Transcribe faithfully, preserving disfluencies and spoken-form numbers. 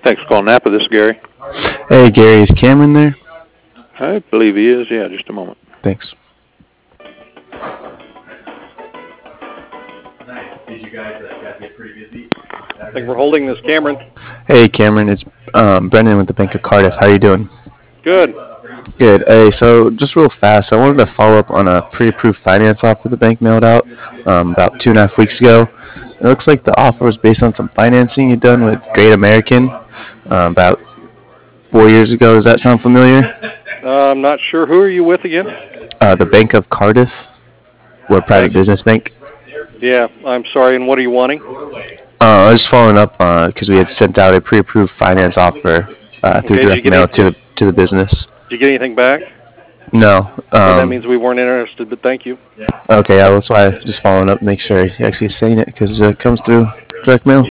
Thanks for calling Napa. This is Gary. Hey, Gary, is Cameron there? I believe he is. Yeah, just a moment. Thanks. Nice. Did you guys, uh, you guys get pretty busy? I think we're holding this, Cameron. Hey, Cameron, it's um, Brendan with the Bank of Cardiff. How you doing? Good. Good. Hey, so just real fast, I wanted to follow up on a pre-approved finance offer the bank mailed out um, about two and a half weeks ago. It looks like the offer was based on some financing you'd done with Great American uh, about four years ago. Does that sound familiar? Uh, I'm not sure. Who are you with again? Uh, the Bank of Cardiff. We're a private business bank. Yeah, I'm sorry. And what are you wanting? Uh, I was following up because we had sent out a pre-approved finance offer uh, through Okay, direct mail to the to the business. Did you get anything back? No. Well, that Um, means we weren't interested, but thank you. okay, yeah, that's why I was just following up, make sure he actually saying it because it comes through direct mail.